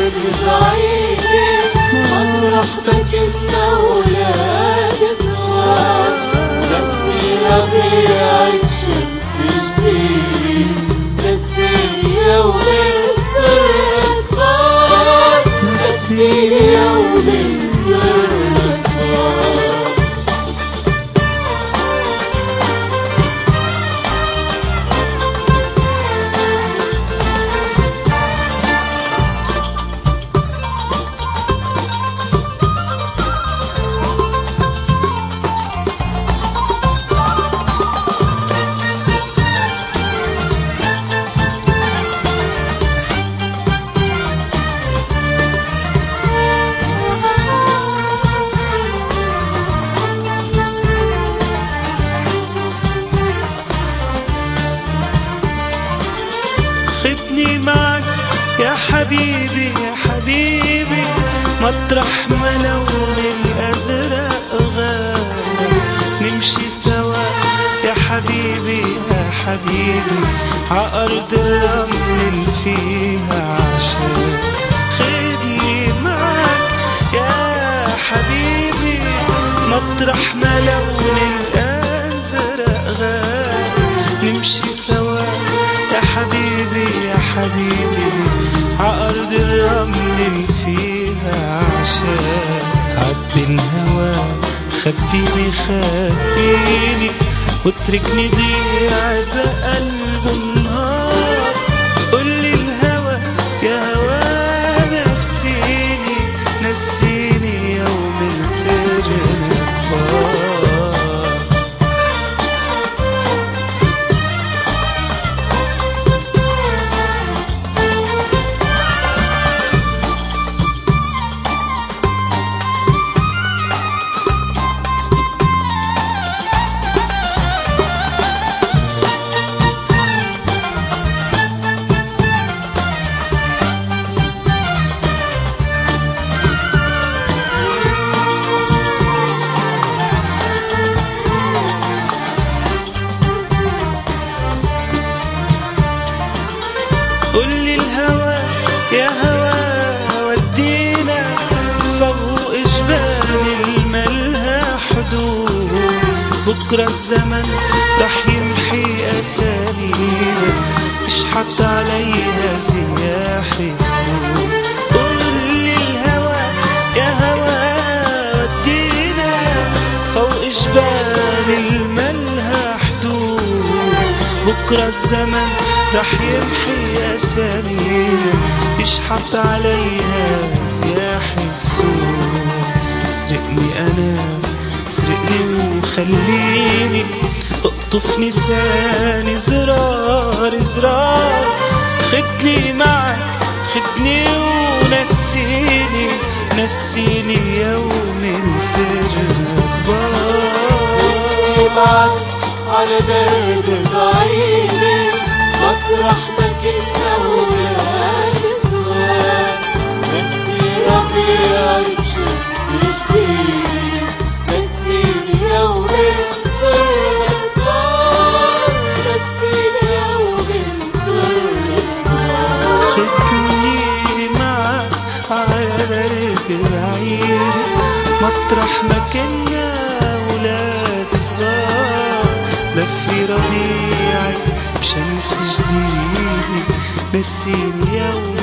درب بعيدة مطرح بكتنا ولاد صغار، دفي ربيعة شمس جديدة نسيني يوم السر كبار، نسيني يوم السر كبار. خدني معك يا حبيبي يا حبيبي مطرح ما لون الأزرق غاب، نمشي سوا يا حبيبي يا حبيبي عأرض الرمل اللي فيها عشان. خدني معك يا حبيبي مطرح ما لون الأزرق غاب، نمشي سوا يا حبيبي يا حبيبي عأرض الرمل اللي فيها عشان. عبي الهوى خبيني خبيني واتركني ضيع بقلب النهار، قولي الهوى يا هوى نسيني نسيني يوم السر كبار. قولي الهوى يا هوى ودينا فوق جبال الملها حدود، بكرة الزمن رح يمحي أسالينا اشحط عليها سياح السود. قولي الهوى يا هوى ودينا فوق جبال الملها حدود، بكرة الزمن رح يمحي أسالينا يشحط عليها سياح السود. اسرقني أنا اسرقني وخليني اقطف نساني زرار زرار، خدني معك خدني ونسيني نسيني يوم السر خدني معك على درب بعيدة مطرح ما كنا ولاد صغار، دفي ربيعة شمس جديدة نسيني يوم السر كبار، نسيني يوم السر كبار. خدني معك على درب بعيد مطرح ما كنا ولاد صغار، دفي ربيعي بشمس جديدة نسيني يوم